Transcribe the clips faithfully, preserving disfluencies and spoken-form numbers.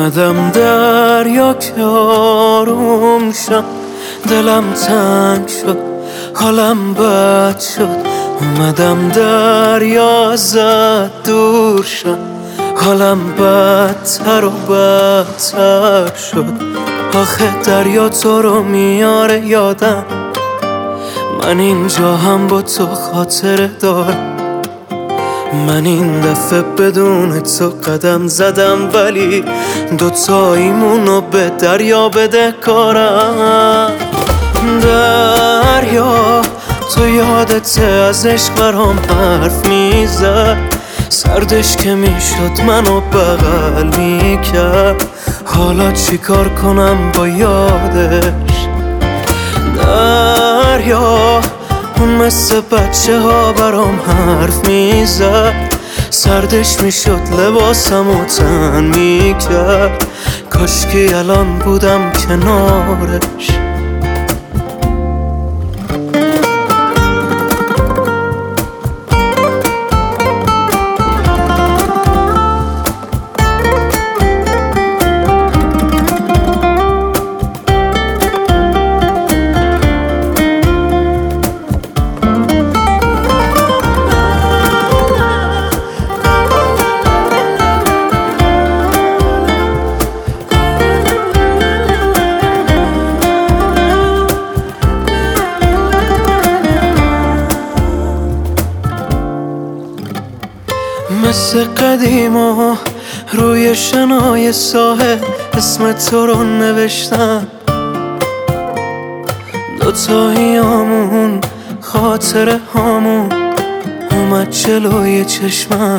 اومدم دریا که آروم شد، دلم تنگ شد، حالم بد شد. اومدم دریا ازت دور شد، حالم بدتر و بدتر شد. آخه دریا تو رو میاره یادم، من اینجا هم با تو خاطره دارم. من این دفعه بدون تو قدم زدم، ولی دوتاییمونو به دریا بده کارم. دریا تو یادت از عشق برام حرف میزد، سردش که میشد منو بغل میکرد. حالا چی کار کنم با یادش؟ دریا اون مثل بچه ها برام حرف میزد، سردش میشد لباسم و تن میکرد. کاشکی الان بودم کنارش. مثل قدیما روی شنای ساحل اسم تو رو نوشتم، دوتاییامون خاطره هامون اومد جلوی چشمم.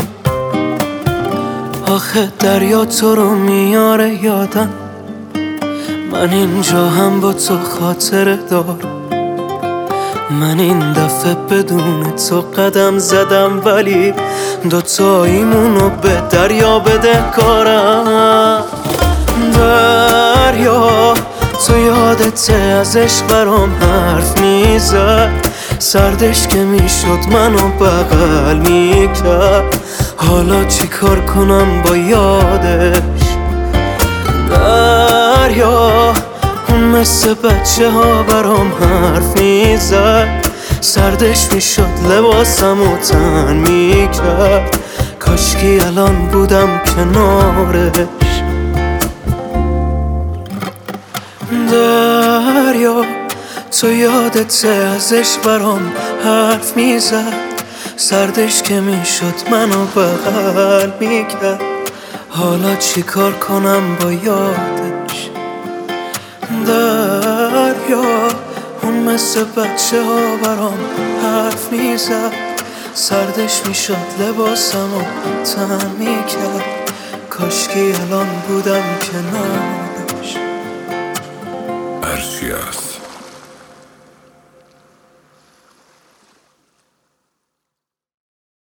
آخه دریا تو رو میاره یادم، من اینجا هم با تو خاطره دارم. من این دفعه بدون تو قدم زدم، ولی دوتاییمونو به دریا بده کارم. دریا تو یادت از عشق برام حرف میزد، سردش که میشد منو بغل میکرد. حالا چی کار کنم با یادش؟ دریا اون مثل بچه ها برام حرف میزد، سردش میشد لباسم و تن میکرد. کاشکی الان بودم کنارش. دریا تو یادت از عشق برام حرف میزد، سردش که میشد منو بغل میکرد. حالا چی کار کنم با یادش؟ دریا اون مثل بچه ها برام حرف میزد، سردش میشد لباسم و تن میکرد. کاشکی الان بودم کنارش. هرچی هست